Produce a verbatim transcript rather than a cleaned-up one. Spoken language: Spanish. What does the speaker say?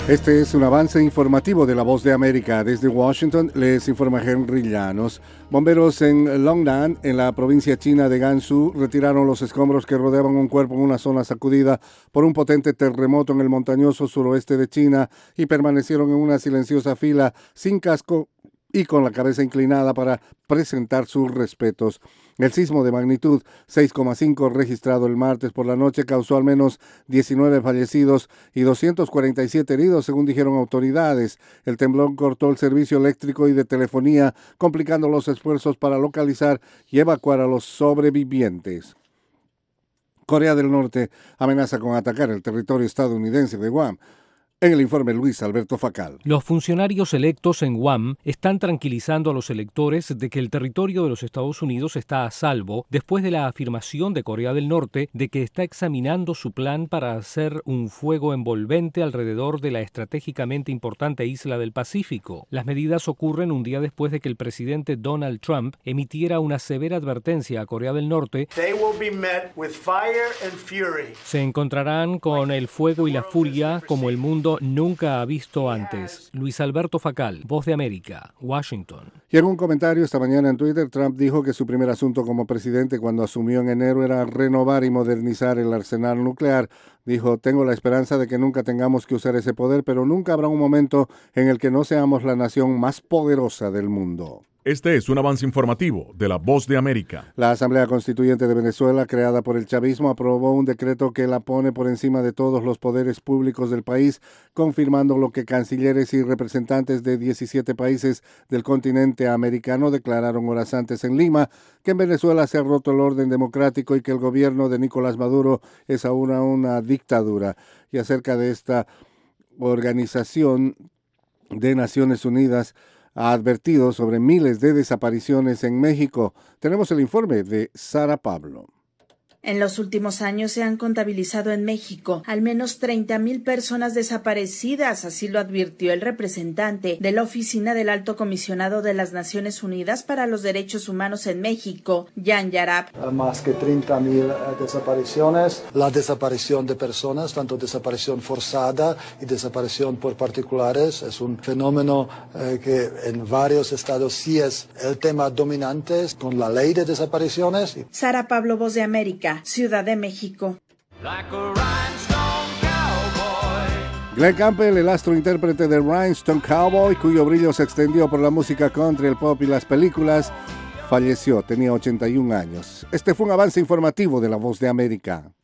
Este es un avance informativo de La Voz de América. Desde Washington les informa Henry Llanos. Bomberos en Longnan, en la provincia china de Gansu, retiraron los escombros que rodeaban un cuerpo en una zona sacudida por un potente terremoto en el montañoso suroeste de China y permanecieron en una silenciosa fila sin casco y con la cabeza inclinada para presentar sus respetos. El sismo de magnitud seis coma cinco registrado el martes por la noche causó al menos diecinueve fallecidos y doscientos cuarenta y siete heridos, según dijeron autoridades. El temblor cortó el servicio eléctrico y de telefonía, complicando los esfuerzos para localizar y evacuar a los sobrevivientes. Corea del Norte amenaza con atacar el territorio estadounidense de Guam. En el informe, Luis Alberto Facal. Los funcionarios electos en Guam están tranquilizando a los electores de que el territorio de los Estados Unidos está a salvo después de la afirmación de Corea del Norte de que está examinando su plan para hacer un fuego envolvente alrededor de la estratégicamente importante isla del Pacífico. Las medidas ocurren un día después de que el presidente Donald Trump emitiera una severa advertencia a Corea del Norte. They will be met with fire and fury. Se encontrarán con el fuego y la furia como el mundo nunca ha visto antes. Luis Alberto Facal, Voz de América, Washington. Y en un comentario esta mañana en Twitter, Trump dijo que su primer asunto como presidente cuando asumió en enero era renovar y modernizar el arsenal nuclear. Dijo, tengo la esperanza de que nunca tengamos que usar ese poder, pero nunca habrá un momento en el que no seamos la nación más poderosa del mundo. Este es un avance informativo de La Voz de América. La Asamblea Constituyente de Venezuela, creada por el chavismo, aprobó un decreto que la pone por encima de todos los poderes públicos del país, confirmando lo que cancilleres y representantes de diecisiete países del continente americano declararon horas antes en Lima, que en Venezuela se ha roto el orden democrático y que el gobierno de Nicolás Maduro es aún una dictadura. Y acerca de esta organización de Naciones Unidas, ha advertido sobre miles de desapariciones en México. Tenemos el informe de Sara Pablo. En los últimos años se han contabilizado en México al menos treinta mil personas desaparecidas, así lo advirtió el representante de la Oficina del Alto Comisionado de las Naciones Unidas para los Derechos Humanos en México, Jan Yarab. Más que treinta mil desapariciones. La desaparición de personas, tanto desaparición forzada y desaparición por particulares, es un fenómeno eh, que en varios estados sí es el tema dominante con la ley de desapariciones. Sara Pablo, Voz de América, Ciudad de México. Glen Campbell, el astro intérprete de Rhinestone Cowboy, cuyo brillo se extendió por la música country, el pop y las películas, falleció, tenía ochenta y un años. Este fue un avance informativo de La Voz de América.